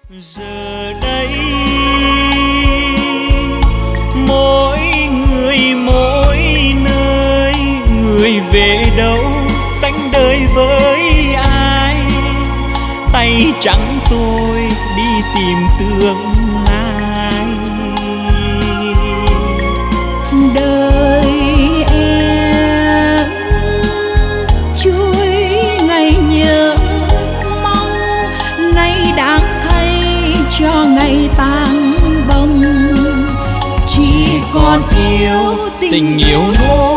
Giờ đây mỗi người mỗi nơi, người về đâu sánh đời với ai, tay trắng tôi đi tìm tương lai. Đời em chuối ngày nhớ mong, nay đáng thay cho ngày tàn bông. Chỉ còn yêu tình yêu nuôi